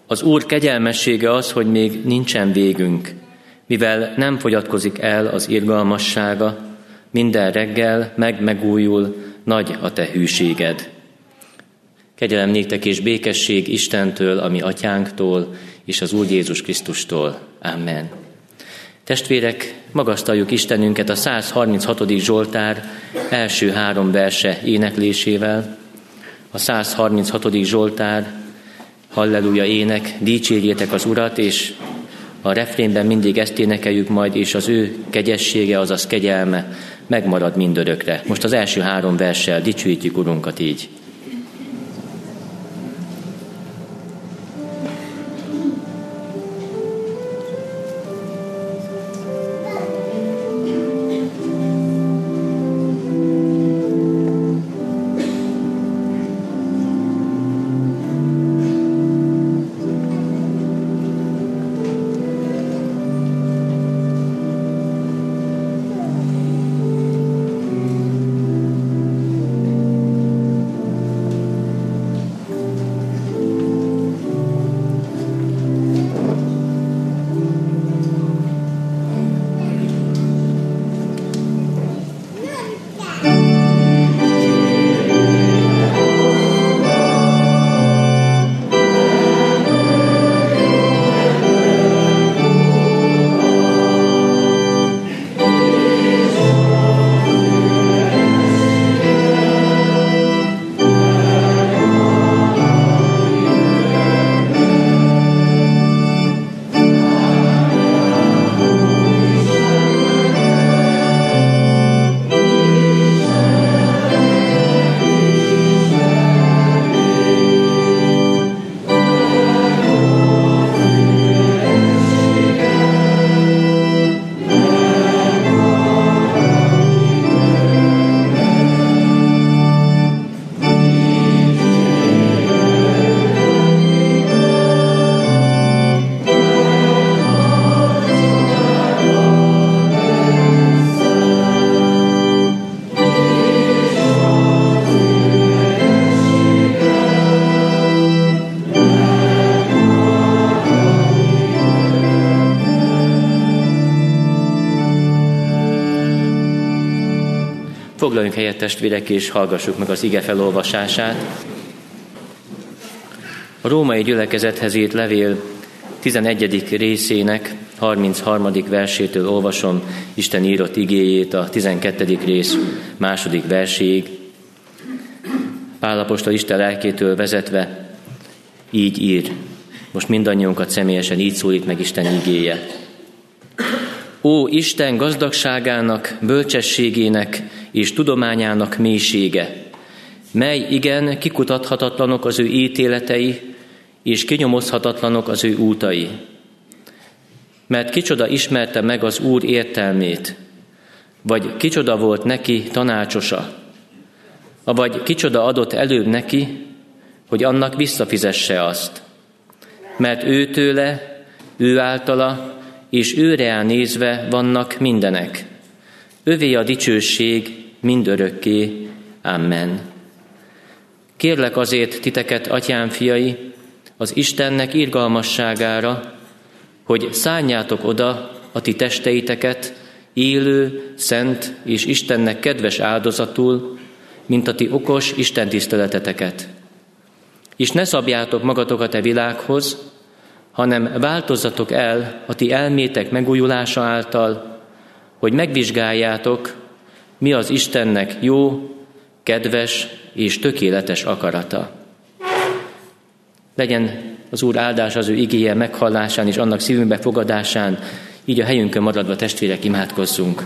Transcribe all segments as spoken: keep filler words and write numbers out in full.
Az Úr kegyelmessége az, hogy még nincsen végünk, mivel nem fogyatkozik el az irgalmassága, minden reggel meg-megújul, nagy a te hűséged. Kegyelem néktek és békesség Istentől, a mi atyánktól, és az Úr Jézus Krisztustól. Amen. Testvérek, magasztaljuk Istenünket a száz harminchatodik Zsoltár első három verse éneklésével. A száz harminchatodik Zsoltár, halleluja ének, dicsérjétek az Urat, és a refrénben mindig ezt énekeljük majd, és az ő kegyessége, azaz kegyelme megmarad mindörökre. Most az első három verssel dicsőítjük Urunkat így. Foglaljunk helyet, testvérek, és hallgassuk meg az ige felolvasását. A római gyülekezethez írt levél tizenegyedik részének harmincharmadik versétől olvasom Isten írott igéjét a tizenkettedik rész második verséig. Pál apostol Isten lelkétől vezetve így ír. Most mindannyiunkat személyesen így szólít meg Isten igéje. Ó, Isten gazdagságának, bölcsességének és tudományának mélysége, mely igen kikutathatatlanok az ő ítéletei, és kinyomozhatatlanok az ő útai. Mert kicsoda ismerte meg az Úr értelmét, vagy kicsoda volt neki tanácsosa, vagy kicsoda adott előbb neki, hogy annak visszafizesse azt. Mert őtőle, ő általa, és őre nézve vannak mindenek. Övé a dicsőség mindörökké. Amen. Kérlek azért titeket, atyám fiai, az Istennek irgalmasságára, hogy szánjátok oda a ti testeiteket élő, szent és Istennek kedves áldozatul, mint a ti okos istentiszteleteteket. És ne szabjátok magatokat e világhoz, hanem változzatok el a ti elmétek megújulása által, hogy megvizsgáljátok, mi az Istennek jó, kedves és tökéletes akarata. Legyen az Úr áldás az ő igéje meghallásán és annak szívünkbe fogadásán, így a helyünkön maradva, testvérek, imádkozzunk.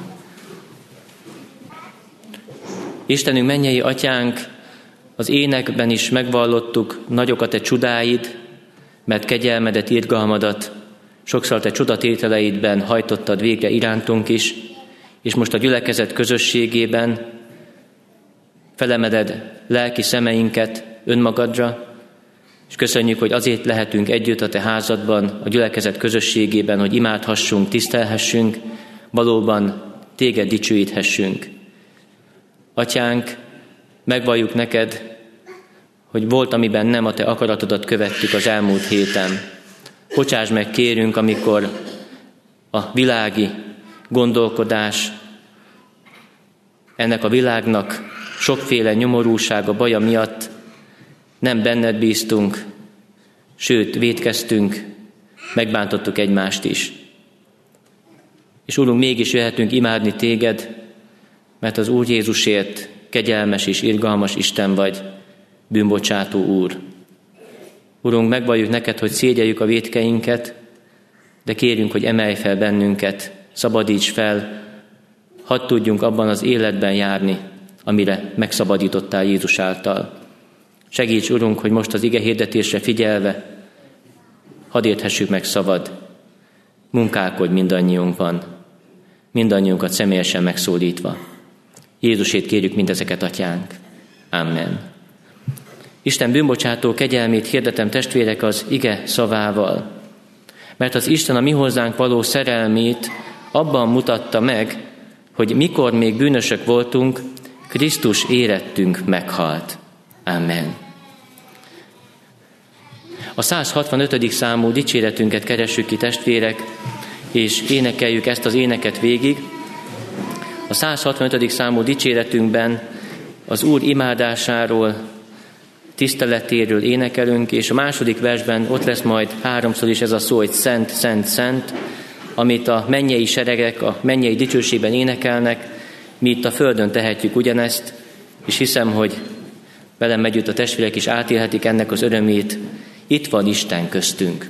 Istenünk, mennyei atyánk, az énekben is megvallottuk nagyok a te csodáid, mert kegyelmedet, irgalmadat sokszor te csodatételeidben hajtottad végre irántunk is, és most a gyülekezet közösségében felemeded lelki szemeinket önmagadra, és köszönjük, hogy azért lehetünk együtt a te házadban, a gyülekezet közösségében, hogy imádhassunk, tisztelhessünk, valóban téged dicsőíthessünk. Atyánk, megvalljuk neked, hogy volt, amiben nem a Te akaratodat követtük az elmúlt héten. Bocsáss meg, kérünk, amikor a világi gondolkodás, ennek a világnak sokféle nyomorúsága, baja miatt nem benned bíztunk, sőt, vétkeztünk, megbántottuk egymást is. És Úrunk, mégis jöhetünk imádni Téged, mert az Úr Jézusért kegyelmes és irgalmas Isten vagy, bűnbocsátó Úr. Urunk, megvalljuk neked, hogy szégyeljük a vétkeinket, de kérjünk, hogy emelj fel bennünket, szabadíts fel, hadd tudjunk abban az életben járni, amire megszabadítottál Jézus által. Segíts, Urunk, hogy most az ige hirdetésre figyelve, hadd érthessük meg szavad, munkálkodj mindannyiunkban, mindannyiunkat személyesen megszólítva. Jézusét kérjük mindezeket, Atyánk. Amen. Isten bűnbocsátó kegyelmét hirdetem, testvérek, az ige szavával, mert az Isten a mi hozzánk való szerelmét abban mutatta meg, hogy mikor még bűnösök voltunk, Krisztus érettünk meghalt. Amen. A száz hatvanötödik számú dicséretünket keressük ki, testvérek, és énekeljük ezt az éneket végig. A száz hatvanötödik számú dicséretünkben az Úr imádásáról, tiszteletéről énekelünk, és a második versben ott lesz majd háromszor is ez a szó, hogy szent, szent, szent, amit a mennyei seregek a mennyei dicsőségben énekelnek, mi itt a földön tehetjük ugyanezt, és hiszem, hogy velem együtt a testvérek is átélhetik ennek az örömét. Itt van Isten köztünk.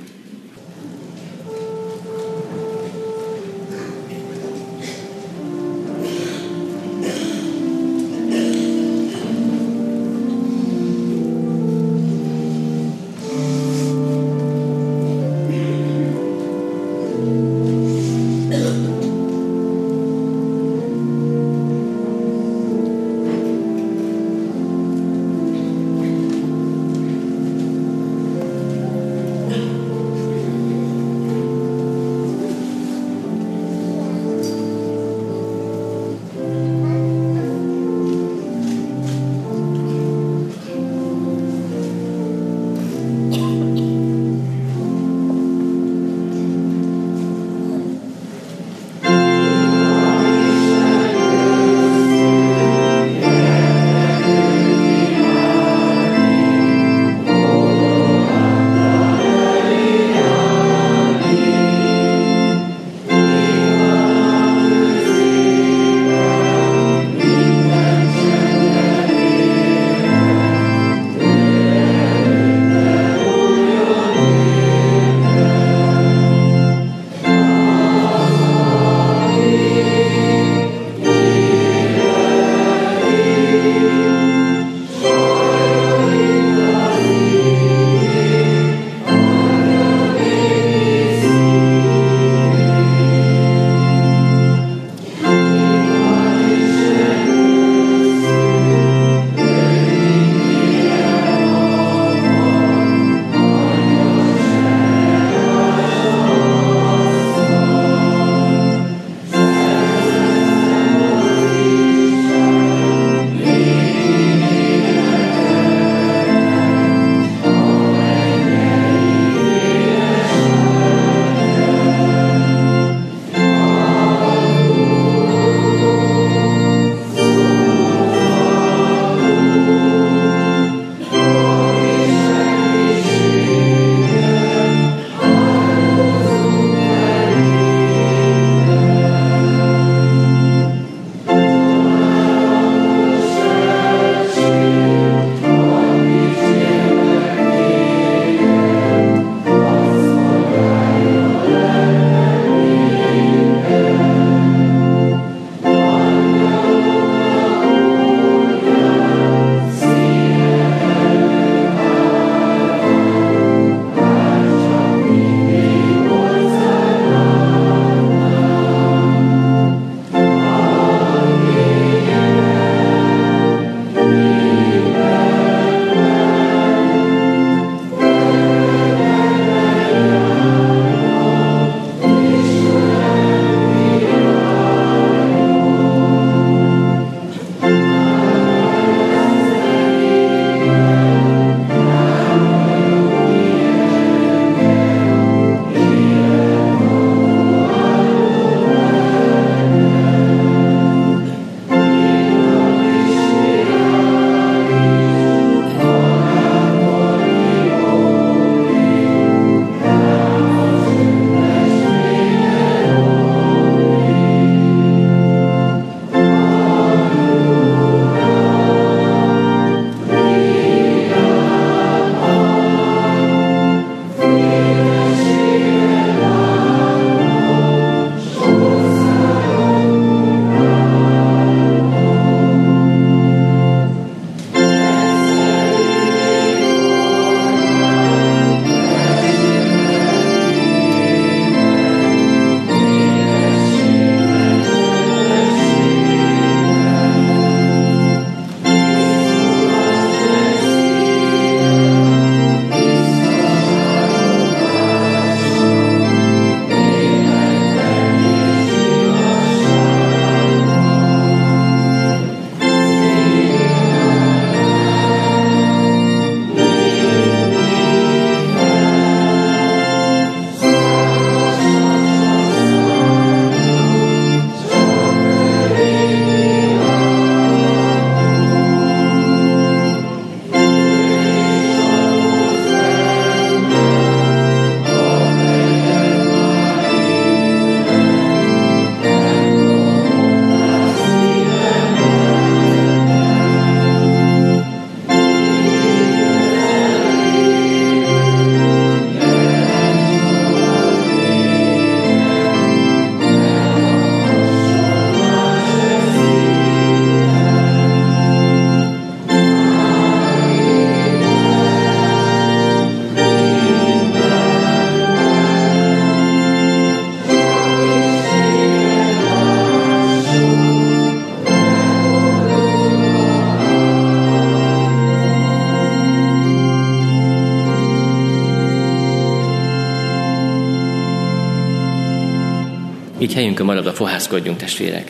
így helyünkön maradva fohászkodjunk, testvérek.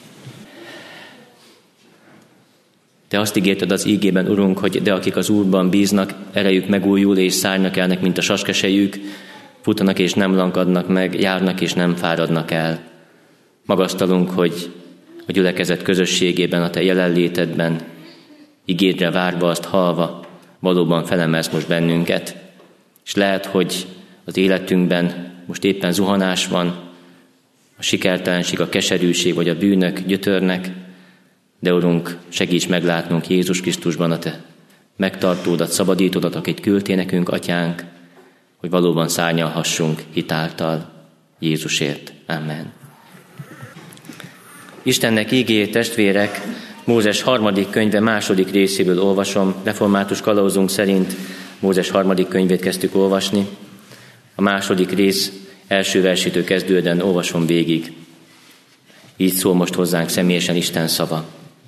Te azt ígérted az ígében, Urunk, hogy de akik az Úrban bíznak, erejük megújul és szárnak elnek, mint a saskesejük, futanak és nem lankadnak meg, járnak és nem fáradnak el. Magasztalunk, hogy a gyülekezet közösségében, a Te jelenlétedben, igédre várva, azt halva, valóban felemelsz most bennünket. És lehet, hogy az életünkben most éppen zuhanás van, a sikertelenség, a keserűség vagy a bűnök gyötörnek, de Urunk, segíts meglátnunk Jézus Krisztusban a Te megtartódat, szabadítódat, akit küldtél nekünk, Atyánk, hogy valóban szárnyalhassunk hitáltal Jézusért. Amen. Istennek ígéjét, testvérek, Mózes harmadik könyve második részéből olvasom. Református kalauzunk szerint Mózes harmadik könyvét kezdtük olvasni. A második rész első versétől kezdődően olvasom végig. Így szól most hozzánk személyesen Isten szava.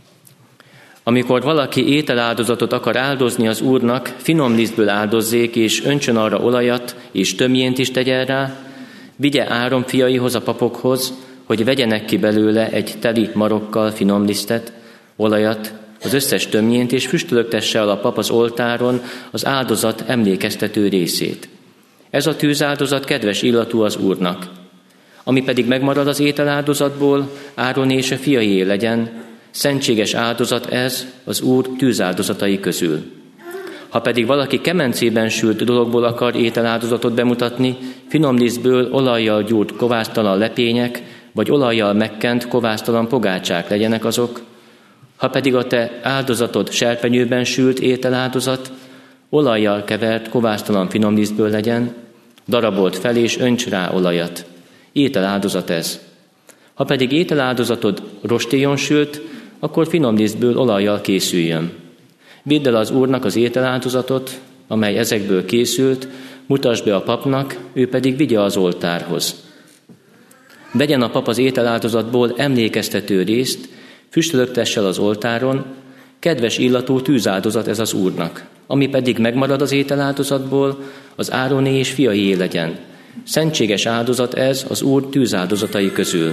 Amikor valaki ételáldozatot akar áldozni az Úrnak, finom lisztből áldozzék, és öntsön arra olajat, és tömjént is tegyen rá, vigye Áron fiaihoz, a papokhoz, hogy vegyenek ki belőle egy teli marokkal finom lisztet, olajat, az összes tömjént, és füstölögtesse el a pap az oltáron az áldozat emlékeztető részét. Ez a tűzáldozat kedves illatú az Úrnak. Ami pedig megmarad az ételáldozatból, Áron és a fiaié legyen, szentséges áldozat ez az Úr tűzáldozatai közül. Ha pedig valaki kemencében sült dologból akar ételáldozatot bemutatni, finom lisztből olajjal gyúrt kovásztalan lepények, vagy olajjal megkent kovásztalan pogácsák legyenek azok, ha pedig a te áldozatod serpenyőben sült ételáldozat, olajjal kevert kovásztalan finom lisztből legyen, darabolt fel és önts rá olajat. Ételáldozat ez. Ha pedig ételáldozatod rostélyon sült, akkor finom lisztből olajjal készüljön. Vidd el az Úrnak az ételáldozatot, amely ezekből készült, mutasd be a papnak, ő pedig vigye az oltárhoz. Vegyen a pap az ételáldozatból emlékeztető részt, füstölögtesse el az oltáron, kedves illatú tűzáldozat ez az Úrnak. Ami pedig megmarad az ételáldozatból, az Ároné és fiaié legyen. Szentséges áldozat ez az Úr tűzáldozatai közül.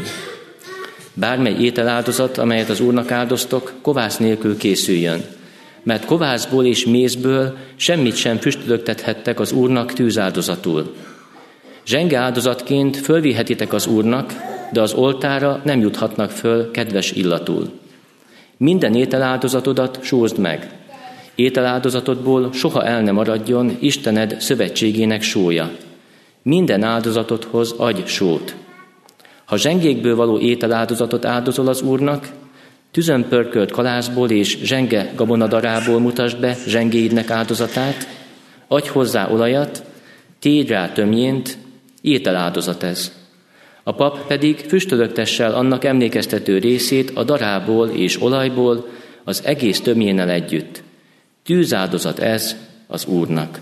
Bármely ételáldozat, amelyet az Úrnak áldoztok, kovász nélkül készüljön, mert kovászból és mézből semmit sem füstölögtethettek az Úrnak tűzáldozatul. Zsenge áldozatként fölvihetitek az Úrnak, de az oltára nem juthatnak föl kedves illatul. Minden ételáldozatodat sózd meg. Ételáldozatodból soha el ne maradjon Istened szövetségének sója. Minden áldozatodhoz adj sót. Ha zsengékből való ételáldozatot áldozol az Úrnak, tüzön pörkölt kalászból és zsenge gabonadarából mutasd be zsengéidnek áldozatát, adj hozzá olajat, tégy rá tömjént, ételáldozat ez. A pap pedig füstölögtesse el annak emlékeztető részét a darából és olajból az egész tömjénnel együtt. Tűzáldozat ez az Úrnak.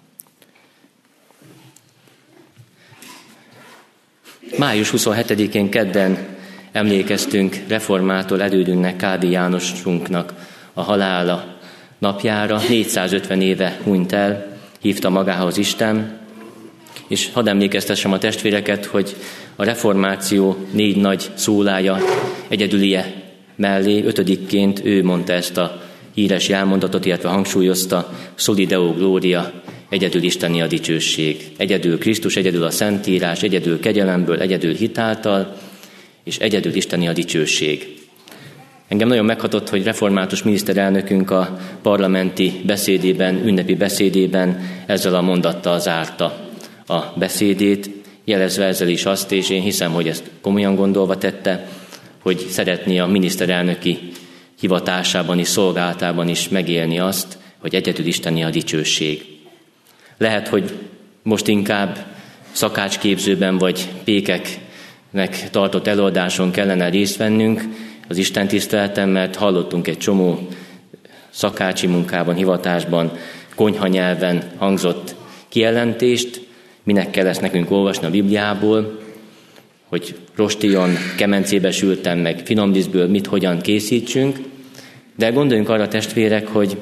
május huszonhetedikén kedden emlékeztünk reformátor elődünknek, Kádé Jánosunknak a halála napjára. négyszázötven éve hunyt el, hívta magához Isten, és hadd emlékeztessem a testvéreket, hogy a reformáció négy nagy szólája egyedülie mellé ötödikként ő mondta ezt a híres jelmondatot, illetve hangsúlyozta: Soli Deo Gloria, egyedül isteni a dicsőség. Egyedül Krisztus, egyedül a Szentírás, egyedül kegyelemből, egyedül hitáltal, és egyedül isteni a dicsőség. Engem nagyon meghatott, hogy református miniszterelnökünk a parlamenti beszédében, ünnepi beszédében ezzel a mondattal zárta a beszédét, jelezve ezzel is azt, és én hiszem, hogy ezt komolyan gondolva tette, hogy szeretné a miniszterelnöki hivatásában és szolgálatában is megélni azt, hogy egyedül isteni a dicsőség. Lehet, hogy most inkább szakácsképzőben vagy pékeknek tartott előadáson kellene részt vennünk az Isten tiszteleten, mert hallottunk egy csomó szakácsi munkában, hivatásban, konyhanyelven hangzott kijelentést, minek kell ezt nekünk olvasni a Bibliából, hogy rostillon, kemencébe sültem, meg finom lisztből mit, hogyan készítsünk, de gondoljunk arra, testvérek, hogy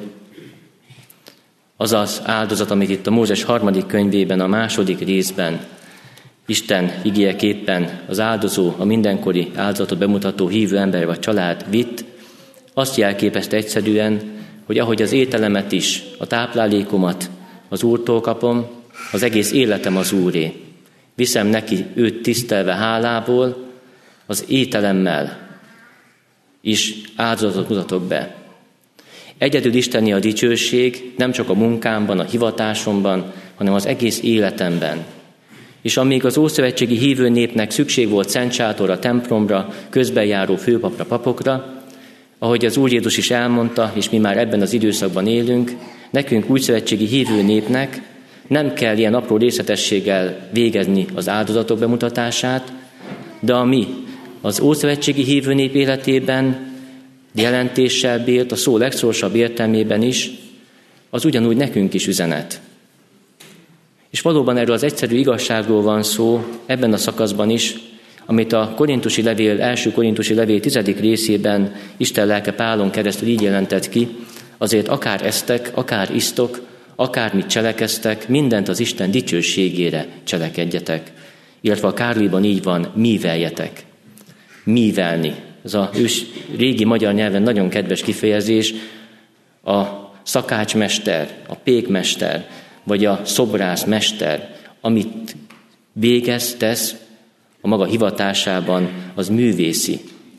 az az áldozat, amit itt a Mózes harmadik könyvében, a második részben Isten igéjeképpen az áldozó, a mindenkori áldozatot bemutató hívő ember vagy család vitt, azt jelképezte egyszerűen, hogy ahogy az ételemet is, a táplálékomat az Úrtól kapom, az egész életem az Úré. Viszem neki őt tisztelve hálából, az ételemmel is áldozatot mutatok be. Egyedül isteni a dicsőség, nem csak a munkámban, a hivatásomban, hanem az egész életemben. És amíg az ószövetségi hívő népnek szükség volt szent sátorra, templomra, közbenjáró főpapra, papokra, ahogy az Úr Jézus is elmondta, és mi már ebben az időszakban élünk, nekünk újszövetségi hívő népnek nem kell ilyen apró részletességgel végezni az áldozatok bemutatását, de ami az ószövetségi hívő nép életében jelentéssel bírt, a szó legszorosabb értelmében is, az ugyanúgy nekünk is üzenet. És valóban erről az egyszerű igazságról van szó ebben a szakaszban is, amit a korintusi levél, első korintusi levél tizedik részében Isten lelke Pálon keresztül így jelentett ki, azért akár esztek, akár isztok, akármit cselekeztek, mindent az Isten dicsőségére cselekedjetek. Illetve a Kárliban így van, míveljetek. Mívelni. Ez a ős, régi magyar nyelven nagyon kedves kifejezés, a szakácsmester, a pékmester, vagy a szobrászmester, amit végez, tesz a maga hivatásában, az művészi.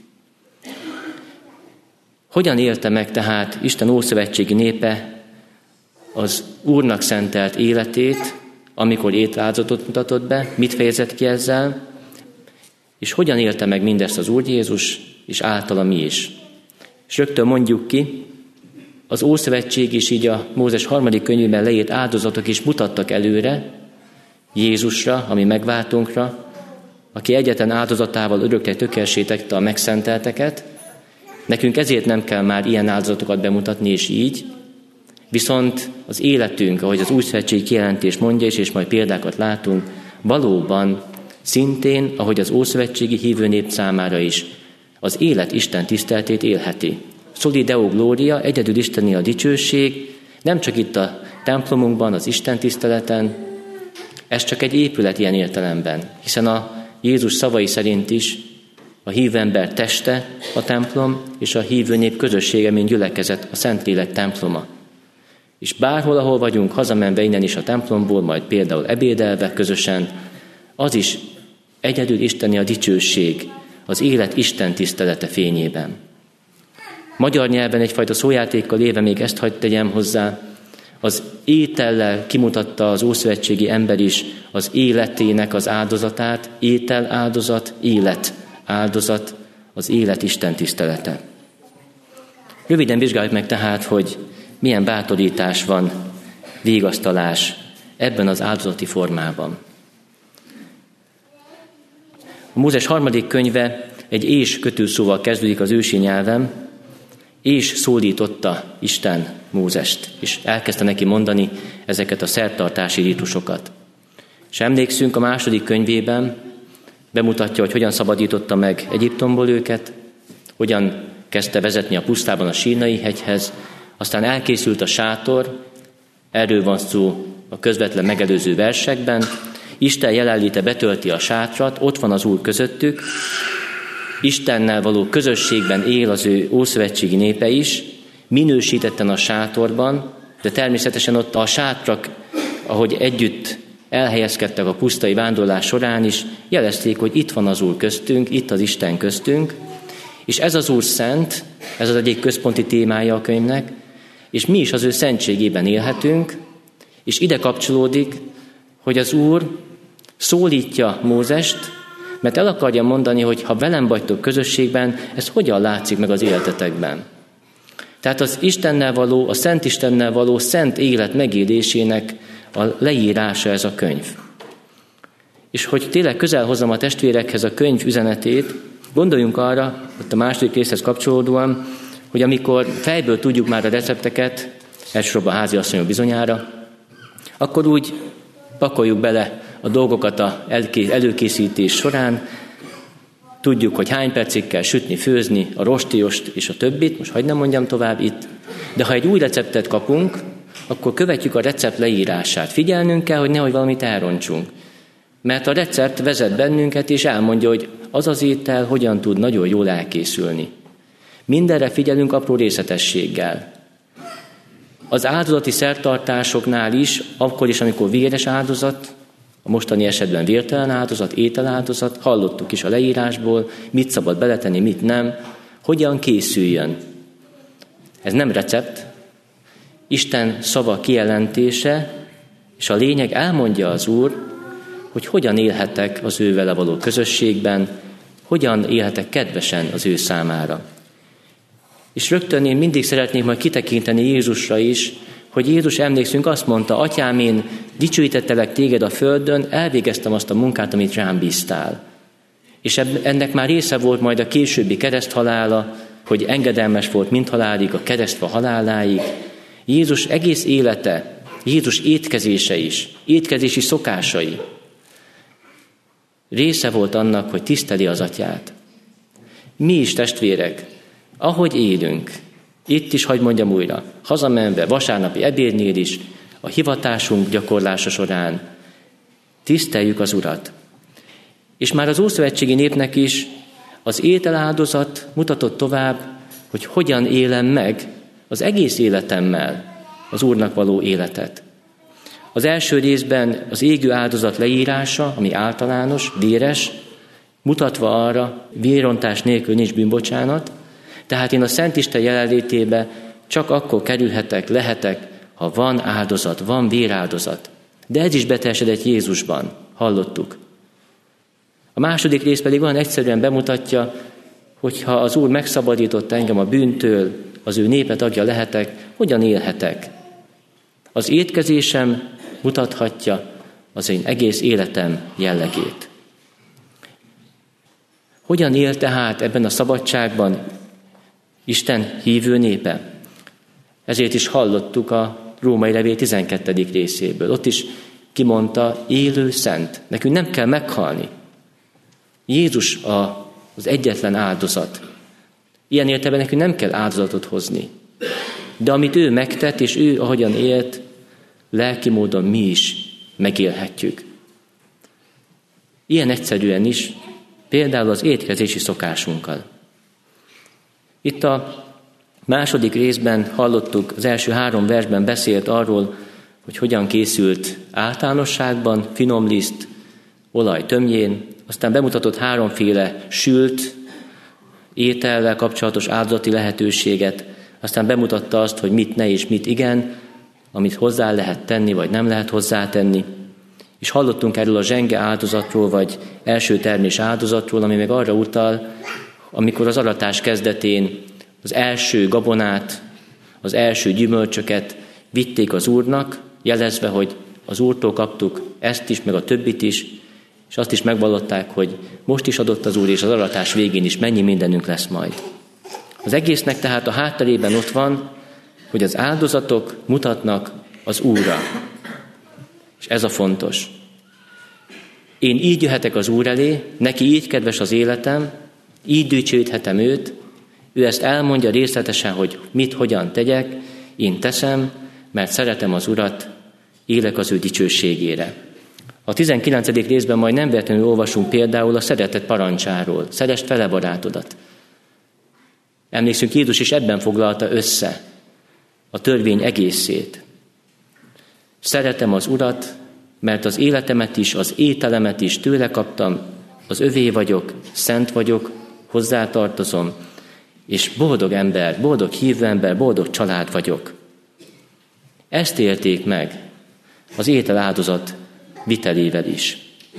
Hogyan élte meg tehát Isten ószövetségi népe az Úrnak szentelt életét, amikor ételáldozatot mutatott be, mit fejezett ki ezzel, és hogyan élte meg mindezt az Úr Jézus, és általa mi is. És rögtön mondjuk ki, az Ószövetség és így a Mózes harmadik könyvében leírt áldozatok is mutattak előre Jézusra, ami megváltunkra, aki egyetlen áldozatával örökre tökéletesítette a megszentelteket. Nekünk ezért nem kell már ilyen áldozatokat bemutatni, és így, viszont az életünk, ahogy az Újszövetség kijelentés mondja is, és majd példákat látunk, valóban szintén, ahogy az ószövetségi hívő nép számára is, az élet Isten tiszteltét élheti. Soli Deo Gloria, egyedül isteni a dicsőség, nem csak itt a templomunkban, az Isten tiszteleten, ez csak egy épület ilyen értelemben, hiszen a Jézus szavai szerint is a hívő ember teste a templom, és a hívő nép közössége, mint gyülekezet, a Szentlélek temploma. És bárhol, ahol vagyunk, hazamenve innen is a templomból, majd például ebédelve közösen, az is egyedül isteni a dicsőség, az élet Isten tisztelete fényében. Magyar nyelven egyfajta szójátékkal éve még ezt hadd tegyem hozzá, az étellel kimutatta az ószövetségi ember is az életének az áldozatát, étel áldozat, élet áldozat, az élet Isten tisztelete. Röviden vizsgáljuk meg tehát, hogy milyen bátorítás van, vigasztalás ebben az áldozati formában. A Mózes harmadik könyve egy és kötőszóval kezdődik az ősi nyelven, és szólította Isten Mózest, és elkezdte neki mondani ezeket a szertartási rítusokat. És emlékszünk, a második könyvében bemutatja, hogy hogyan szabadította meg Egyiptomból őket, hogyan kezdte vezetni a pusztában a Sínai hegyhez, aztán elkészült a sátor, erről van szó a közvetlen megelőző versekben, Isten jelenléte betölti a sátrat, ott van az Úr közöttük, Istennel való közösségben él az ő ószövetségi népe is, minősítetten a sátorban, de természetesen ott a sátrak, ahogy együtt elhelyezkedtek a pusztai vándorlás során is, jelezték, hogy itt van az Úr köztünk, itt az Isten köztünk, és ez az Úr szent, ez az egyik központi témája a könyvnek, és mi is az ő szentségében élhetünk, és ide kapcsolódik, hogy az Úr szólítja Mózest, mert el akarja mondani, hogy ha velem vagytok közösségben, ez hogyan látszik meg az életetekben. Tehát az Istennel való, a Szent Istennel való szent élet megélésének a leírása ez a könyv. És hogy tényleg közel hozzam a testvérekhez a könyv üzenetét, gondoljunk arra, ott a második részhez kapcsolódóan, hogy amikor fejből tudjuk már a recepteket, elsősorban a háziasszonyok bizonyára, akkor úgy pakoljuk bele a dolgokat az előkészítés során, tudjuk, hogy hány percig kell sütni, főzni, a rostiost és a többit, most hagyd nem mondjam tovább itt, de ha egy új receptet kapunk, akkor követjük a recept leírását. Figyelnünk kell, hogy nehogy valamit elrontsunk. Mert a recept vezet bennünket, és elmondja, hogy az az étel hogyan tud nagyon jól elkészülni. Mindenre figyelünk apró részletességgel. Az áldozati szertartásoknál is, akkor is, amikor véres áldozat, a mostani esetben vértelen áldozat, ételáldozat, hallottuk is a leírásból, mit szabad beletenni, mit nem, hogyan készüljön. Ez nem recept, Isten szava kijelentése, és a lényeg, elmondja az Úr, hogy hogyan élhetek az ő vele való közösségben, hogyan élhetek kedvesen az ő számára. És rögtön én mindig szeretnék majd kitekinteni Jézusra is, hogy Jézus, emlékszünk, azt mondta, Atyám, én dicsőítettelek téged a földön, elvégeztem azt a munkát, amit rám bíztál. És ennek már része volt majd a későbbi kereszthalála, hogy engedelmes volt mind halálig, a keresztfa haláláig. Jézus egész élete, Jézus étkezése is, étkezési szokásai része volt annak, hogy tiszteli az Atyát. Mi is, testvérek, ahogy élünk, itt is, hadd mondjam újra, hazamenve, vasárnapi ebédnél is, a hivatásunk gyakorlása során tiszteljük az Urat. És már az ószövetségi népnek is az ételáldozat mutatott tovább, hogy hogyan élem meg az egész életemmel az Úrnak való életet. Az első részben az égő áldozat leírása, ami általános, véres, mutatva arra, vérontás nélkül nincs bűnbocsánat, tehát én a Szent Isten jelenlétébe csak akkor kerülhetek, lehetek, ha van áldozat, van véráldozat. De ez is beteljesedett Jézusban, hallottuk. A második rész pedig olyan egyszerűen bemutatja, hogy ha az Úr megszabadított engem a bűntől, az ő népe tagja lehetek, hogyan élhetek. Az étkezésem mutathatja az én egész életem jellegét. Hogyan él tehát ebben a szabadságban Isten hívő népe? Ezért is hallottuk a Római levél tizenkettedik részéből. Ott is kimondta, élő szent. Nekünk nem kell meghalni. Jézus a, az egyetlen áldozat. Ilyen értelemben nekünk nem kell áldozatot hozni. De amit ő megtett, és ő ahogyan élt, lelki módon mi is megélhetjük. Ilyen egyszerűen is, például az étkezési szokásunkkal. Itt a második részben hallottuk, az első három versben beszélt arról, hogy hogyan készült általánosságban, finom liszt, olaj tömjén, aztán bemutatott háromféle sült étellel kapcsolatos áldozati lehetőséget, aztán bemutatta azt, hogy mit ne és mit igen, amit hozzá lehet tenni, vagy nem lehet hozzátenni. És hallottunk erről a zsenge áldozatról, vagy első termés áldozatról, ami meg arra utal, amikor az aratás kezdetén az első gabonát, az első gyümölcsöket vitték az Úrnak, jelezve, hogy az Úrtól kaptuk ezt is, meg a többit is, és azt is megvallották, hogy most is adott az Úr, és az aratás végén is mennyi mindenünk lesz majd. Az egésznek tehát a hátterében ott van, hogy az áldozatok mutatnak az Úrra. És ez a fontos. Én így jöhetek az Úr elé, neki így kedves az életem, így dicsőíthetem őt, ő ezt elmondja részletesen, hogy mit, hogyan tegyek, én teszem, mert szeretem az Urat, élek az ő dicsőségére. A tizenkilencedik részben majd nem véletlenül olvasunk például a szeretet parancsáról. Szeresd fele barátodat. Emlékszünk, Jézus is ebben foglalta össze a törvény egészét. Szeretem az Urat, mert az életemet is, az ételemet is tőle kaptam, az övé vagyok, szent vagyok, hozzátartozom, és boldog ember, boldog hívő ember, boldog család vagyok. Ezt élték meg az étel áldozat vitelével is.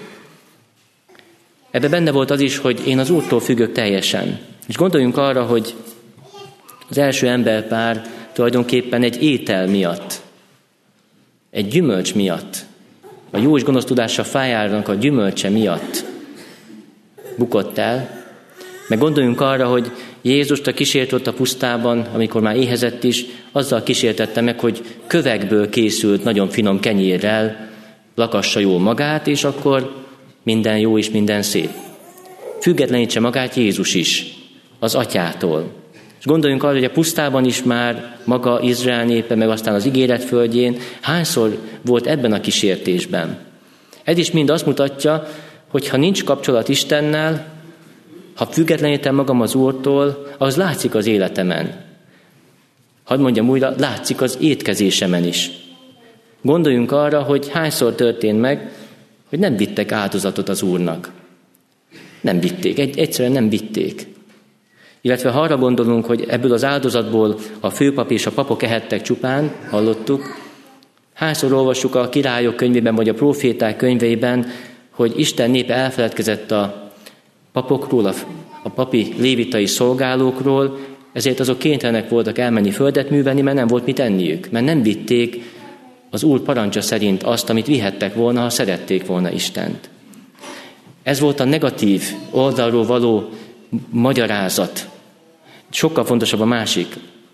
Ebben benne volt az is, hogy én az Úrtól függök teljesen. És gondoljunk arra, hogy az első emberpár tulajdonképpen egy étel miatt, egy gyümölcs miatt, a jó és gonosz tudása fájának a gyümölcse miatt bukott el. Meg gondoljunk arra, hogy Jézust a kísért ott a pusztában, amikor már éhezett is, azzal kísértette meg, hogy kövekből készült nagyon finom kenyérrel lakassa jól magát, és akkor minden jó és minden szép. Függetlenítse magát Jézus is az Atyától. És gondoljunk arra, hogy a pusztában is már maga Izrael népe, meg aztán az ígéret földjén hányszor volt ebben a kísértésben. Ez is mind azt mutatja, hogy ha nincs kapcsolat Istennel, ha függetlenítem magam az Úrtól, az látszik az életemen. Hadd mondjam újra, látszik az étkezésemen is. Gondoljunk arra, hogy hányszor történt meg, hogy nem vittek áldozatot az Úrnak. Nem vitték, egy, egyszerűen nem vitték. Illetve ha arra gondolunk, hogy ebből az áldozatból a főpap és a papok ehettek csupán, hallottuk, hányszor olvassuk a királyok könyvében, vagy a próféták könyveiben, hogy Isten népe elfeledkezett a papokról, a, a papi lévitai szolgálókról, ezért azok kénytelenek voltak elmenni földet művelni, mert nem volt mit enniük, mert nem vitték az Úr parancsa szerint azt, amit vihettek volna, ha szerették volna Istent. Ez volt a negatív oldalról való magyarázat. Sokkal fontosabb a másik.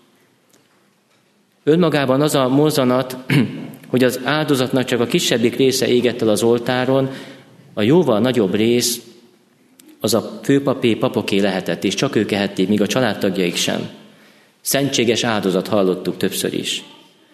Önmagában az a mozzanat, hogy az áldozatnak csak a kisebbik része égett el az oltáron, a jóval nagyobb rész az a főpapé, papoké lehetett, és csak ők ehették, míg a családtagjaik sem. Szentséges áldozat, hallottuk többször is.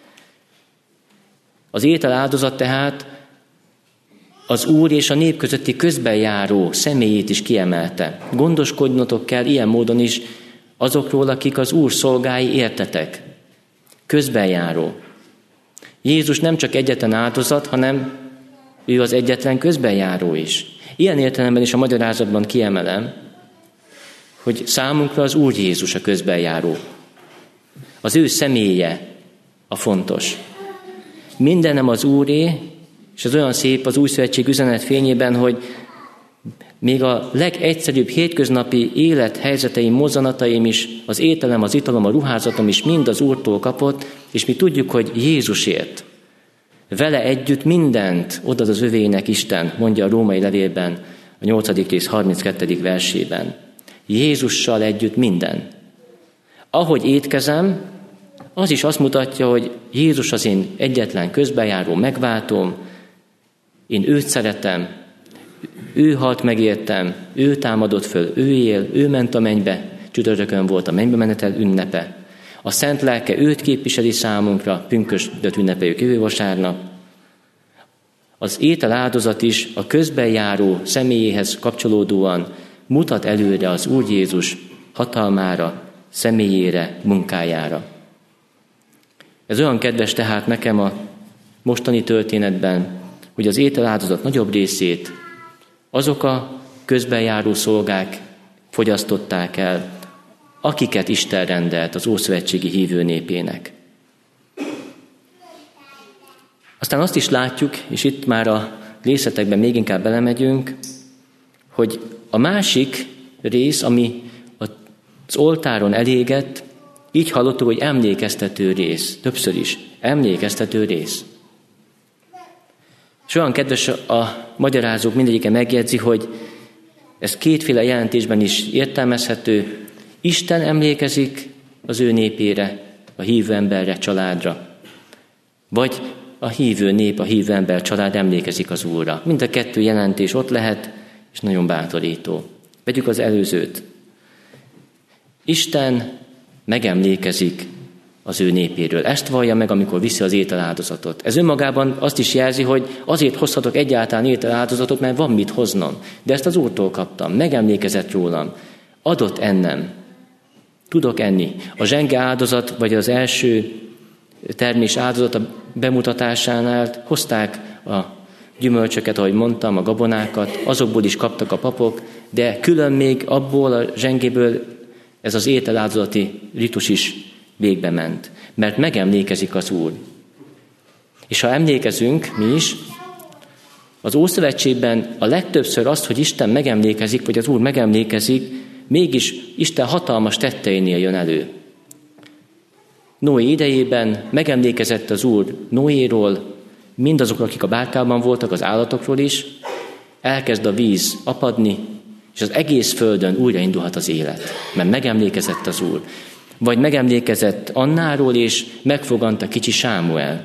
Az étel áldozat tehát az Úr és a nép közötti közbenjáró személyét is kiemelte. Gondoskodnotok kell ilyen módon is azokról, akik az Úr szolgái, értetek. Közbenjáró. Jézus nem csak egyetlen áldozat, hanem ő az egyetlen közbenjáró is. Ilyen értelemben is a magyarázatban kiemelem, hogy számunkra az Úr Jézus a közbenjáró. Az ő személye a fontos. Mindenem az Úré, és az olyan szép az új szövetség üzenet fényében, hogy még a legegyszerűbb hétköznapi élet helyzeteim, mozzanataim is, az ételem, az italom, a ruházatom is mind az Úrtól kapott, és mi tudjuk, hogy Jézusért. Vele együtt mindent odad az övének Isten, mondja a római levélben, a nyolcadik rész harminckettedik versében. Jézussal együtt minden. Ahogy étkezem, az is azt mutatja, hogy Jézus az én egyetlen közbenjáró, megváltóm, én őt szeretem, ő halt meg értem, ő támadott föl, ő él, ő ment a mennybe, csütörtökön volt a mennybe menetel ünnepe. A Szent Lelke őt képviseli számunkra, pünkösdöt ünnepeljük jövő vasárnap. Az étel áldozat is a közbenjáró személyéhez kapcsolódóan mutat előre az Úr Jézus hatalmára, személyére, munkájára. Ez olyan kedves tehát nekem a mostani történetben, hogy az étel áldozat nagyobb részét azok a közbenjáró szolgák fogyasztották el, akiket Isten rendelt az ószövetségi hívő népének. Aztán azt is látjuk, és itt már a részletekben még inkább belemegyünk, hogy a másik rész, ami az oltáron elégett, így hallottuk, hogy emlékeztető rész, többször is, emlékeztető rész. És olyan kedves, a magyarázók mindegyike megjegyzi, hogy ez kétféle jelentésben is értelmezhető. Isten emlékezik az ő népére, a hívő emberre, családra. Vagy a hívő nép, a hívő ember, család emlékezik az Úrra. Mind a kettő jelentés ott lehet, és nagyon bátorító. Vegyük az előzőt. Isten megemlékezik az ő népéről. Ezt vallja meg, amikor viszi az ételáldozatot. Ez önmagában azt is jelzi, hogy azért hozhatok egyáltalán ételáldozatot, mert van mit hoznom. De ezt az Úrtól kaptam, megemlékezett rólam, adott ennem. Tudok enni. A zsenge áldozat, vagy az első termés áldozata bemutatásánál hozták a gyümölcsöket, ahogy mondtam, a gabonákat, azokból is kaptak a papok, de külön még abból a zsengéből ez az ételáldozati ritus is végbe ment, mert megemlékezik az Úr. És ha emlékezünk mi is, az Ószövetségben a legtöbbször azt, hogy Isten megemlékezik, vagy az Úr megemlékezik, mégis Isten hatalmas tetteinél jön elő. Noé idejében megemlékezett az Úr Noéról, mindazokról, akik a bárkában voltak, az állatokról is, elkezd a víz apadni, és az egész földön újraindulhat az élet, mert megemlékezett az Úr. Vagy megemlékezett Annáról, és megfoganta kicsi Sámuel.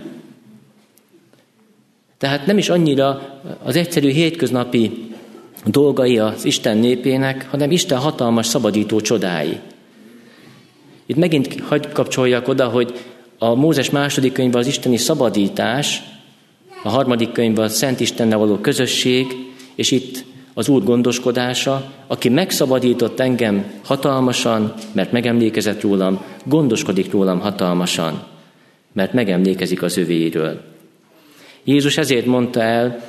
Tehát nem is annyira az egyszerű hétköznapi dolgai az Isten népének, hanem Isten hatalmas szabadító csodái. Itt megint hadd kapcsoljak oda, hogy a Mózes második könyve az isteni szabadítás, A harmadik könyvben a Szent Istennel való közösség, és itt az Úr gondoskodása, aki megszabadított engem hatalmasan, mert megemlékezett rólam, gondoskodik rólam hatalmasan, mert megemlékezik az övéiről. Jézus ezért mondta el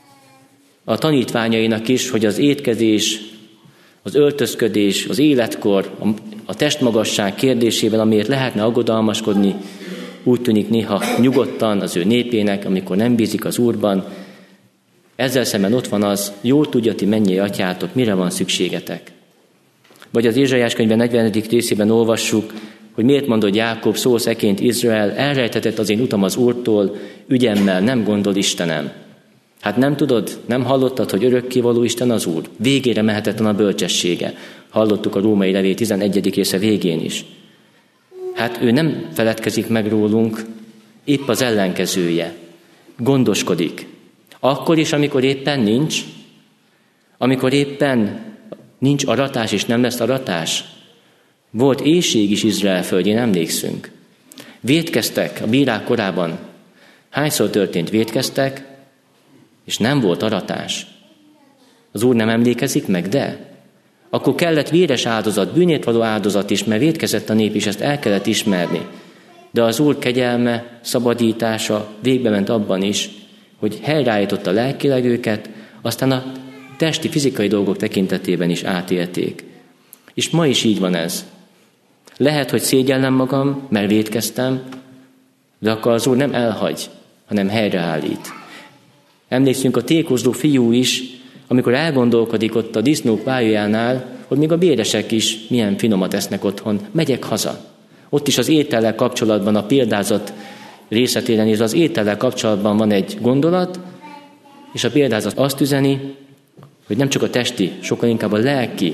a tanítványainak is, hogy az étkezés, az öltözködés, az életkor, a testmagasság kérdésével, amiért lehetne aggodalmaskodni, úgy tűnik néha nyugodtan az ő népének, amikor nem bízik az Úrban. Ezzel szemben ott van az, jól tudja ti mennyei atyátok, mire van szükségetek. Vagy az Ézsaiás könyve negyvenedik részében olvassuk, hogy miért mondod Jákob, szólsz eként Izrael, elrejtetett az én utam az Úrtól, ügyemmel nem gondol Istenem. Hát nem tudod, nem hallottad, hogy örökkévaló Isten az Úr? Végére mehetetlen a bölcsessége. Hallottuk a Római levél tizenegyedik része végén is. Hát ő nem feledkezik meg rólunk, épp az ellenkezője. Gondoskodik. Akkor is, amikor éppen nincs, amikor éppen nincs aratás és nem lesz aratás. Volt éhség is Izrael földjén, emlékszünk. Vétkeztek a bírák korában. Hányszor történt vétkeztek, és nem volt aratás. Az Úr nem emlékezik meg, de akkor kellett véres áldozat, bűnért való áldozat is, mert vétkezett a nép, és ezt el kellett ismerni. De az Úr kegyelme, szabadítása végbe ment abban is, hogy helyreállította lelkileg őket, aztán a testi, fizikai dolgok tekintetében is átélték. És ma is így van ez. Lehet, hogy szégyellem magam, mert vétkeztem, de akkor az Úr nem elhagy, hanem helyreállít. Emlékszünk, a tékozló fiú is, amikor elgondolkodik ott a disznók vájójánál, hogy még a béresek is milyen finomat esznek otthon, megyek haza. Ott is az étellel kapcsolatban, a példázat részletére nézve, az étellel kapcsolatban van egy gondolat, és a példázat azt üzeni, hogy nem csak a testi, sokkal inkább a lelki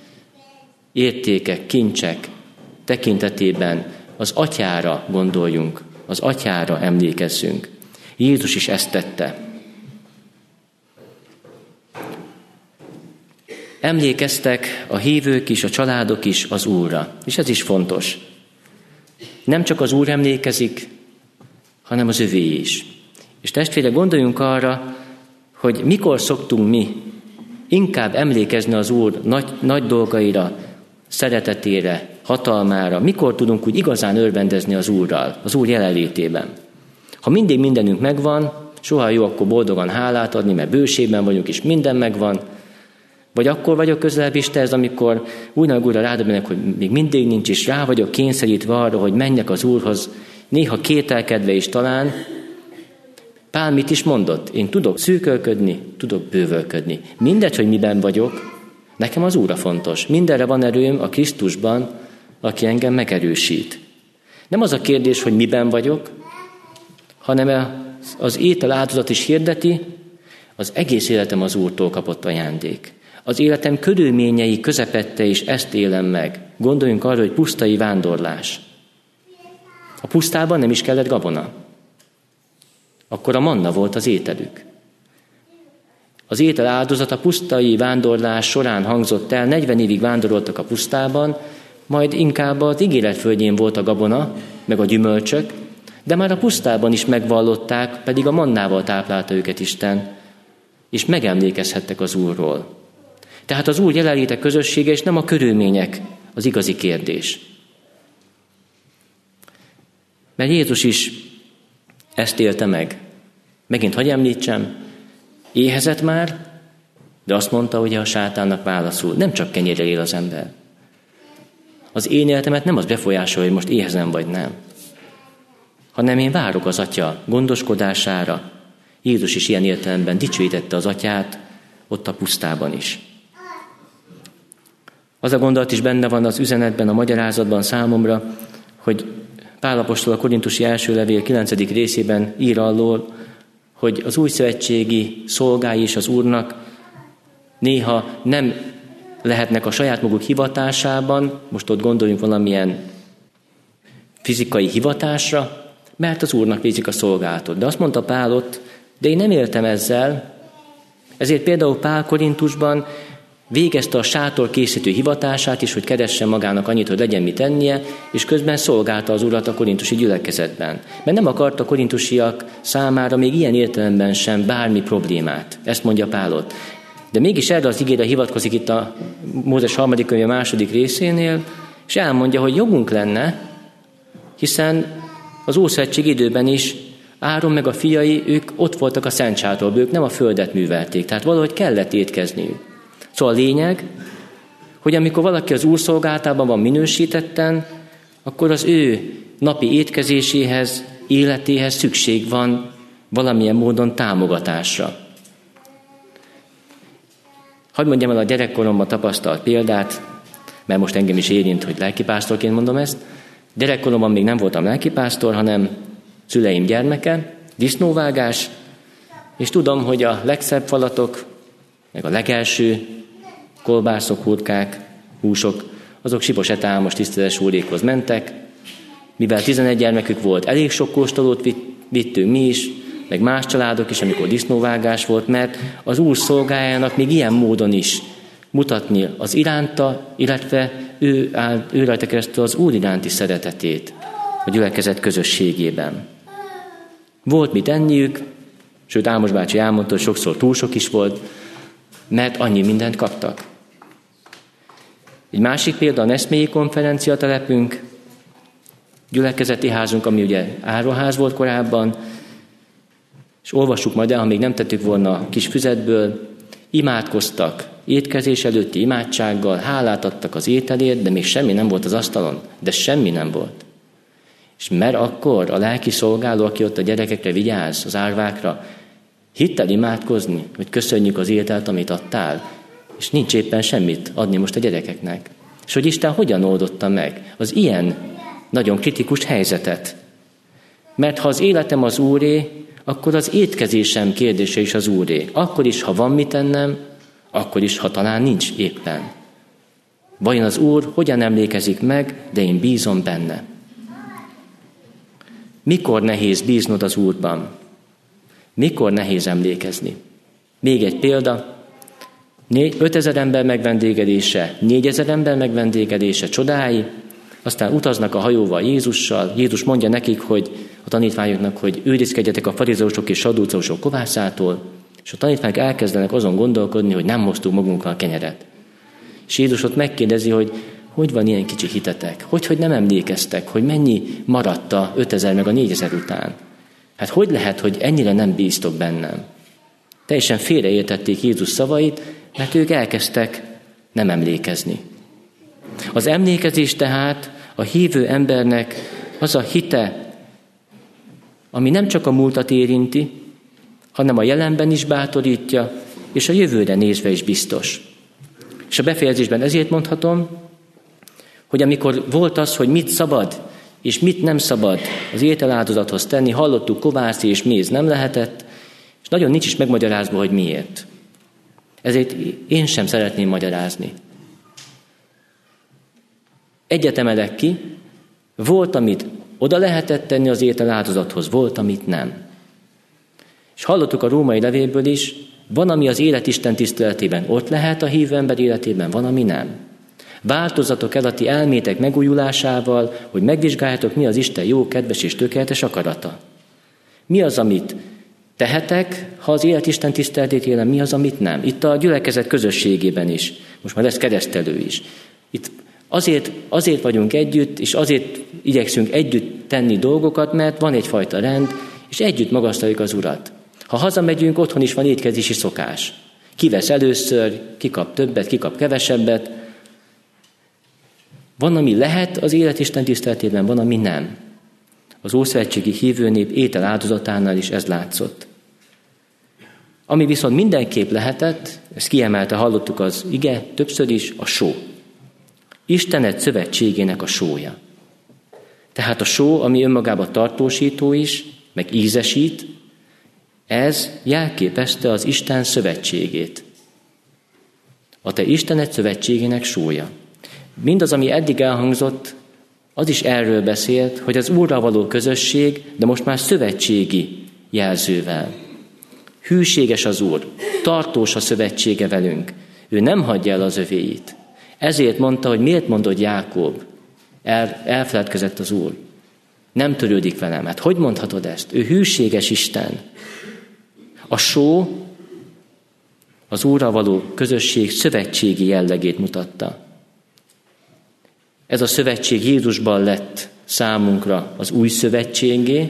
értékek, kincsek tekintetében az atyára gondoljunk, az atyára emlékezzünk. Jézus is ezt tette. Emlékeztek a hívők is, a családok is az Úrra. És ez is fontos. Nem csak az Úr emlékezik, hanem az övé is. És testvére, gondoljunk arra, hogy mikor szoktunk mi inkább emlékezni az Úr nagy, nagy dolgaira, szeretetére, hatalmára, mikor tudunk úgy igazán örvendezni az Úrral, az Úr jelenlétében. Ha mindig mindenünk megvan, soha jó akkor boldogan hálát adni, mert bőségben vagyunk, és minden megvan, vagy akkor vagyok közelebb Istenhez, amikor újra újra rádöbbenek, hogy még mindig nincs, és rá vagyok kényszerítve arra, hogy menjek az Úrhoz, néha kételkedve is talán. Pál mit is mondott? Én tudok szűkölködni, tudok bővölködni. Mindegy, hogy miben vagyok, nekem az Úr a fontos. Mindenre van erőm a Krisztusban, aki engem megerősít. Nem az a kérdés, hogy miben vagyok, hanem az étel áldozat is hirdeti, az egész életem az Úrtól kapott ajándék. Az életem körülményei közepette, és ezt élem meg. Gondoljunk arra, hogy pusztai vándorlás. A pusztában nem is kellett gabona. Akkor a manna volt az ételük. Az étel áldozat a pusztai vándorlás során hangzott el, negyven évig vándoroltak a pusztában, majd inkább az ígéret földjén volt a gabona, meg a gyümölcsök, de már a pusztában is megvallották, pedig a mannával táplálta őket Isten, és megemlékezhettek az Úrról. Tehát az Úr jelenléte közössége, és nem a körülmények az igazi kérdés. Mert Jézus is ezt élte meg. Megint hadd említsem, éhezett már, de azt mondta, hogy a sátánnak válaszul. Nem csak kenyérre él az ember. Az én életemet nem az befolyásolja, hogy most éhezem vagy nem, hanem én várok az Atya gondoskodására. Jézus is ilyen értelemben dicsőítette az Atyát, ott a pusztában is. Az a gondolat is benne van az üzenetben, a magyarázatban számomra, hogy Pál apostol a korintusi első levél kilencedik részében ír arról, hogy az újszövetségi szolgái is az Úrnak néha nem lehetnek a saját maguk hivatásában, most ott gondoljunk valamilyen fizikai hivatásra, mert az Úrnak végzik a szolgálatot. De azt mondta Pál ott, de én nem éltem ezzel, ezért például Pál Korintusban végezte a sátor készítő hivatását is, hogy keressen magának annyit, hogy legyen mit ennie, és közben szolgálta az Urat a korintusi gyülekezetben. Mert nem akart a korintusiak számára még ilyen értelemben sem bármi problémát. Ezt mondja Pál ott. De mégis erre az igére hivatkozik itt a Mózes harmadik könyve második részénél, és elmondja, hogy jogunk lenne, hiszen az Ószövetség időben is Áron meg a fiai, ők ott voltak a Szent Sátorban, ők nem a földet művelték, tehát valahogy kellett étkezniük. Szóval a lényeg, hogy amikor valaki az Úr szolgálatában van minősítetten, akkor az ő napi étkezéséhez, életéhez szükség van valamilyen módon támogatásra. Hadd mondjam el a gyerekkoromban tapasztalt példát, mert most engem is érint, hogy lelkipásztorként mondom ezt. Gyerekkoromban még nem voltam lelkipásztor, hanem szüleim gyermeke, disznóvágás, és tudom, hogy a legszebb falatok, meg a legelső kolbászok, hurkák, húsok, azok Sipos Álmos tiszteletes úrékhoz mentek, mivel tizenegy gyermekük volt, elég sok kóstolót vittünk mi is, meg más családok is, amikor disznóvágás volt, mert az Úr szolgájának még ilyen módon is mutatni az iránta, illetve ő, áll, ő rajta keresztül az Úr iránti szeretetét a gyülekezet közösségében. Volt mit enniük, sőt Ámos bácsi elmondta, hogy sokszor túl sok is volt, mert annyi mindent kaptak. Egy másik példa a Neszmélyi konferencia telepünk, gyülekezeti házunk, ami ugye áruház volt korábban, és olvassuk majd el, ha még nem tettük volna a kis füzetből, imádkoztak étkezés előtti imádsággal, hálát adtak az ételért, de még semmi nem volt az asztalon, de semmi nem volt. És mert akkor a lelki szolgáló, aki ott a gyerekekre vigyáz, az árvákra, hitt el imádkozni, hogy köszönjük az ételt, amit adtál, és nincs éppen semmit adni most a gyerekeknek. És hogy Isten hogyan oldotta meg az ilyen nagyon kritikus helyzetet. Mert ha az életem az Úré, akkor az étkezésem kérdése is az Úré. Akkor is, ha van mit ennem, akkor is, ha talán nincs éppen. Vajon az Úr hogyan emlékezik meg, de én bízom benne. Mikor nehéz bíznod az Úrban? Mikor nehéz emlékezni? Még egy példa. ötezer ember megvendégedése, négyezer ember megvendégedése, csodái, aztán utaznak a hajóval Jézussal. Jézus mondja nekik, hogy a tanítványoknak, hogy őrizkedjetek a farizeusok és sadduceusok kovászától, és a tanítványok elkezdenek azon gondolkodni, hogy nem hoztuk magunkkal a kenyeret. És Jézus ott megkérdezi, hogy hogy van ilyen kicsi hitetek? Hogy, hogy nem emlékeztek, hogy mennyi maradt a ötezer meg a négyezer után? Hát hogy lehet, hogy ennyire nem bíztok bennem? Teljesen félreértették Jézus szavait, mert ők elkezdtek nem emlékezni. Az emlékezés tehát a hívő embernek az a hite, ami nem csak a múltat érinti, hanem a jelenben is bátorítja, és a jövőre nézve is biztos. És a befejezésben ezért mondhatom, hogy amikor volt az, hogy mit szabad és mit nem szabad az ételáldozathoz tenni, hallottuk, kovász és méz nem lehetett, és nagyon nincs is megmagyarázva, hogy miért. Ezért én sem szeretném magyarázni. Egyet emelek ki, volt, amit oda lehetett tenni az ételáldozathoz, volt, amit nem. És hallottuk a római levélből is, van, ami az élet Isten tiszteletében ott lehet a hívő ember életében, van, ami nem. Változatok el a ti elmétek megújulásával, hogy megvizsgáljátok, mi az Isten jó, kedves és tökéletes akarata. Mi az, amit tehetek, ha az élet Isten tiszteletét élem, mi az, amit nem. Itt a gyülekezet közösségében is, most már lesz keresztelő is. Itt azért, azért vagyunk együtt, és azért igyekszünk együtt tenni dolgokat, mert van egyfajta rend, és együtt magasztaljuk az Urat. Ha hazamegyünk, otthon is van étkezési szokás. Ki vesz először, ki kap többet, ki kap kevesebbet. Van, ami lehet az élet Isten tiszteletében, van, ami nem. Az ószövetségi hívőnép étel áldozatánál is ez látszott. Ami viszont mindenképp lehetett, ezt kiemelte, hallottuk az ige többször is, a só. Istenet szövetségének a sója. Tehát a só, ami önmagában tartósító is, meg ízesít, ez jelképezte az Isten szövetségét. A te Istenet szövetségének sója. Mindaz, ami eddig elhangzott, az is erről beszélt, hogy az Úrral való közösség, de most már szövetségi jelzővel. Hűséges az Úr, tartós a szövetsége velünk. Ő nem hagyja el az övéit. Ezért mondta, hogy miért mondod Jákob? El, elfeledkezett az Úr. Nem törődik velem. Hát hogy mondhatod ezt? Ő hűséges Isten. A só az Úrral való közösség szövetségi jellegét mutatta. Ez a szövetség Jézusban lett számunkra az új szövetségé.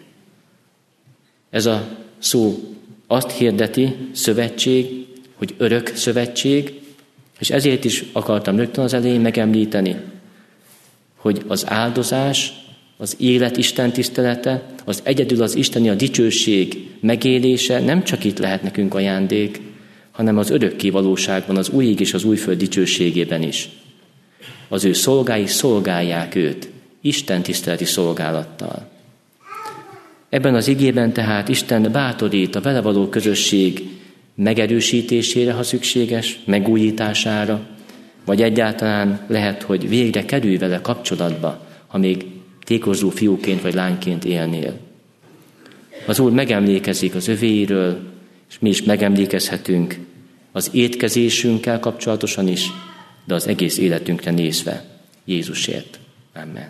Ez a szó azt hirdeti, szövetség, hogy örök szövetség, és ezért is akartam rögtön az elején megemlíteni, hogy az áldozás, az élet Isten tisztelete, az egyedül az isteni a dicsőség megélése nem csak itt lehet nekünk ajándék, hanem az örökké valóságban, az új ég és az újföld dicsőségében is. Az ő szolgái szolgálják őt, Isten tiszteleti szolgálattal. Ebben az igében tehát Isten bátorít a vele való közösség megerősítésére, ha szükséges, megújítására, vagy egyáltalán lehet, hogy végre kerülj vele kapcsolatba, ha még tékozó fiúként vagy lányként élnél. Az Úr megemlékezik az övéiről, és mi is megemlékezhetünk az étkezésünkkel kapcsolatosan is, de az egész életünkre nézve Jézusért. Amen.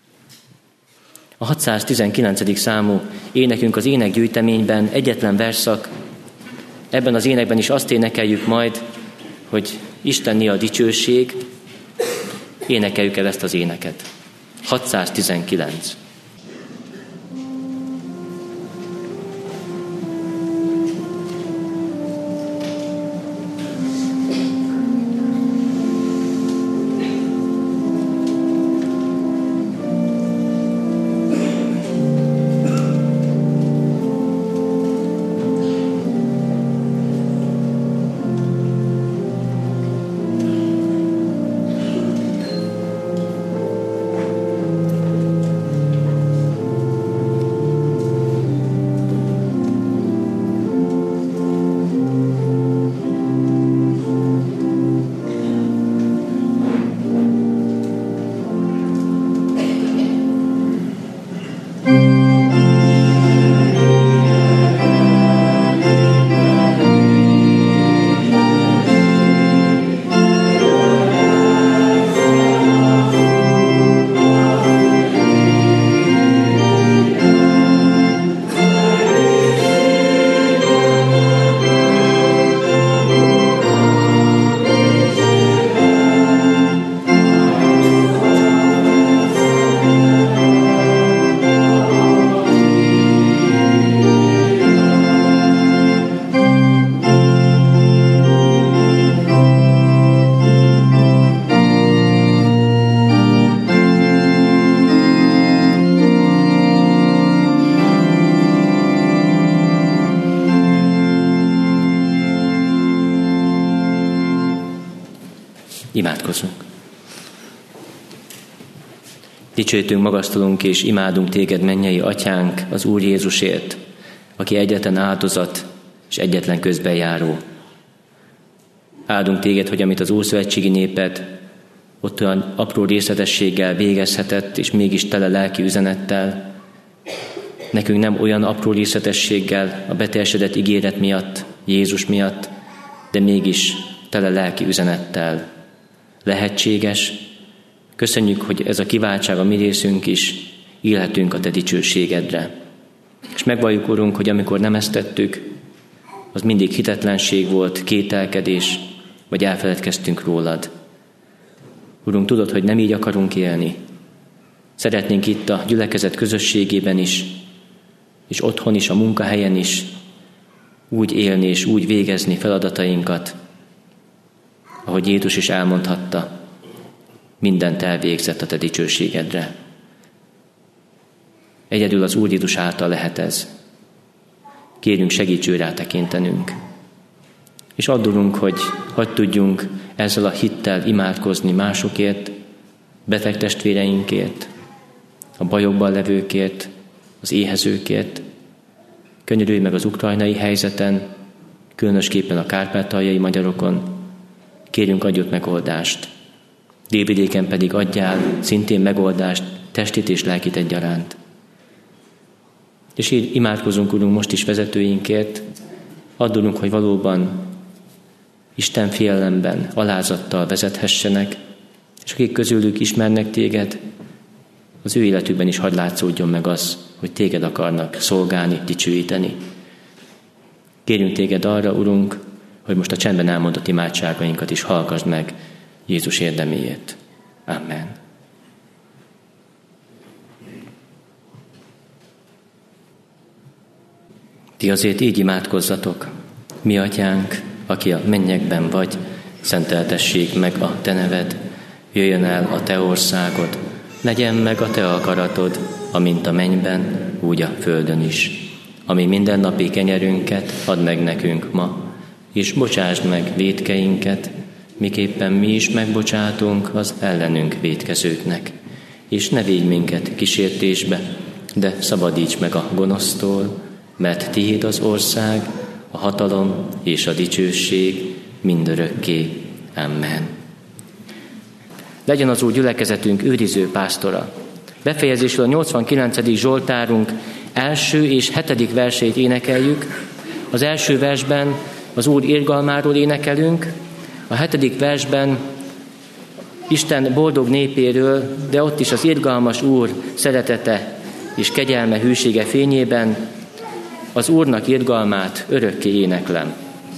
A hatszáztizenkilencedik számú énekünk az énekgyűjteményben egyetlen versszak. Ebben az énekben is azt énekeljük majd, hogy Istenné a dicsőség. Énekeljük el ezt az éneket. hatszáztizenkilenc. Imádkozzunk. Dicsőítünk, magasztalunk és imádunk téged, mennyei atyánk, az Úr Jézusért, aki egyetlen áldozat és egyetlen közbenjáró. Áldunk téged, hogy amit az ószövetségi néped ott olyan apró részletességgel végezhetett, és mégis tele lelki üzenettel, nekünk nem olyan apró részletességgel a beteljesedett ígéret miatt, Jézus miatt, de mégis tele lelki üzenettel lehetséges. Köszönjük, hogy ez a kiváltság a mi részünk is, élhetünk a te dicsőségedre. És megvalljuk, Urunk, hogy amikor nem ezt tettük, az mindig hitetlenség volt, kételkedés, vagy elfeledkeztünk rólad. Urunk, tudod, hogy nem így akarunk élni. Szeretnénk itt a gyülekezet közösségében is, és otthon is, a munkahelyen is úgy élni és úgy végezni feladatainkat, ahogy Jézus is elmondhatta, mindent elvégzett a te dicsőségedre. Egyedül az Úr Jézus által lehet ez. Kérjünk, segíts ő rá tekintenünk. És addulunk, hogy hadd tudjunk ezzel a hittel imádkozni másokért, beteg testvéreinkért, a bajokban levőkért, az éhezőkért. Könyörülj meg az ukrajnai helyzeten, különösképpen a kárpátaljai magyarokon. Kérjünk, adj ott megoldást. Délvidéken pedig adjál szintén megoldást, testit és lelkit egyaránt. És így imádkozunk, Urunk, most is vezetőinkért, addulunk, hogy valóban Isten félelemben, alázattal vezethessenek, és akik közülük ismernek téged, az ő életükben is hadd látszódjon meg az, hogy téged akarnak szolgálni, dicsőíteni. Kérünk téged arra, Urunk, hogy most a csendben elmondott imádságainkat is hallgassd meg Jézus érdeméért. Amen. Ti azért így imádkozzatok: mi atyánk, aki a mennyekben vagy, szenteltessék meg a te neved, jöjjön el a te országod, legyen meg a te akaratod, amint a mennyben, úgy a földön is. Ami mindennapi kenyerünket add meg nekünk ma, és bocsásd meg vétkeinket, miképpen mi is megbocsátunk az ellenünk vétkezőknek. És ne védj minket kísértésbe, de szabadíts meg a gonosztól, mert tiéd az ország, a hatalom és a dicsőség mindörökké. Amen. Legyen az Úr gyülekezetünk őriző pásztora. Befejezésül a nyolcvankilencedik Zsoltárunk első és hetedik versét énekeljük. Az első versben az Úr irgalmáról énekelünk, a hetedik versben Isten boldog népéről, de ott is az irgalmas Úr szeretete és kegyelme, hűsége fényében az Úrnak irgalmát örökké éneklem.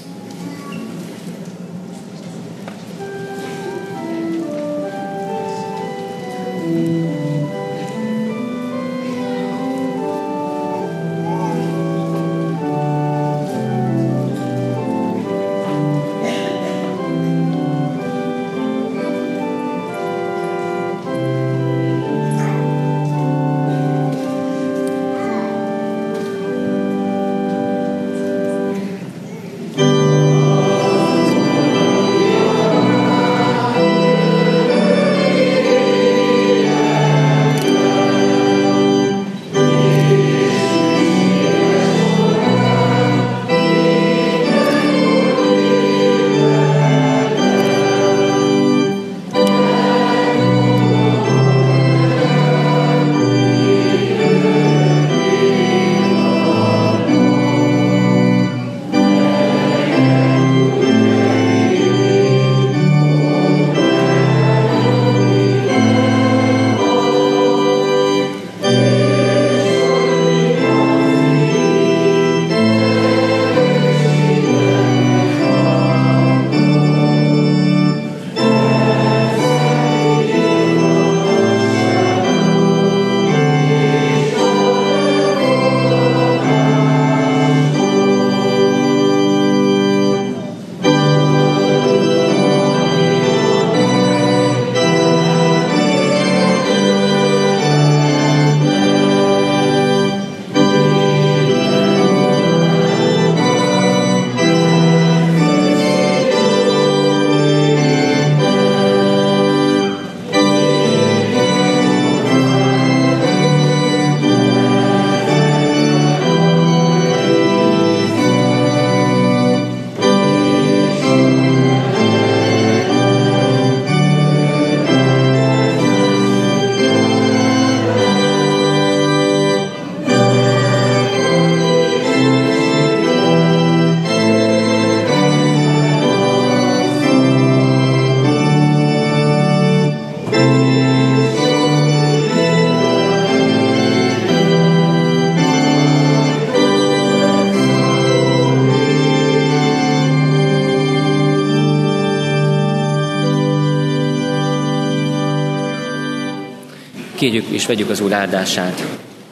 Kérjük és vegyük az Úr áldását.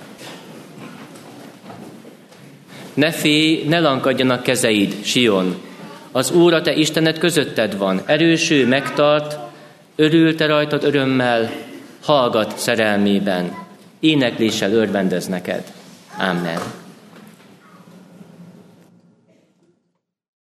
Ne félj, ne lankadjanak kezeid, Sion. Az Úr a te Istened közötted van, erős ő, megtart, örül te rajtad örömmel, hallgat szerelmében, énekléssel örvendez neked. Amen.